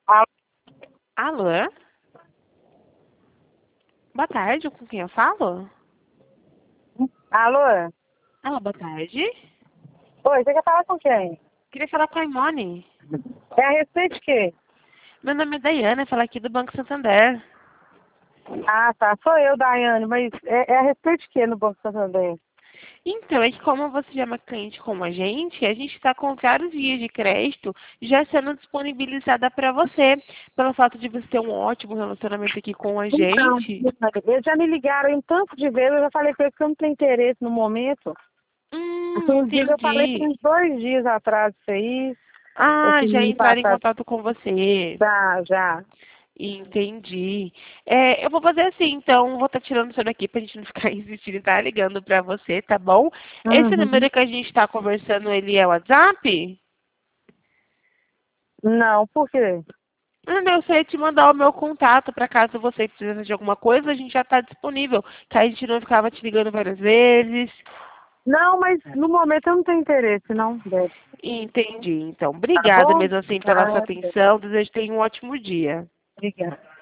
Alô? Alô? Boa tarde, com quem eu falo? Alô? Alô, boa tarde. Oi, você quer falar com quem? Queria falar com a Imone. É a respeito de quê? Meu nome é Daiane, falo aqui do Banco Santander. Ah, tá. Sou eu, Daiane, mas é a respeito de quê no Banco Santander? Então, é que como você já é uma cliente como a gente está com vários dias de crédito já sendo disponibilizada para você. Pelo fato de você ter um ótimo relacionamento aqui com a Então, gente. eles já me ligaram em tanto de vezes, eu já falei com eles que eu não tenho interesse no momento. Inclusive, eu falei Entendi. uns 2 dias atrás isso aí, Ah, vocês já me entraram em passaram. contato com você. Já. Entendi. Eu vou fazer assim, então, vou estar tirando isso daqui pra gente não ficar insistindo e tá ligando pra você, tá bom? Esse Uhum. número que a gente tá conversando, ele é WhatsApp? Não, por quê? Não, eu sei te mandar o meu contato para caso você precise de alguma coisa, a gente já está disponível. Que aí a gente não ficava te ligando várias vezes. Não, mas no momento eu não tenho interesse, não, Beth. Entendi. Então, Tá obrigada bom? mesmo assim pela sua Tá, atenção. Desejo que tenha um ótimo dia. obrigada.